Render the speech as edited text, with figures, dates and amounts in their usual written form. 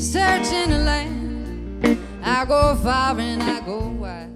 searching the land. I go far and I go wide.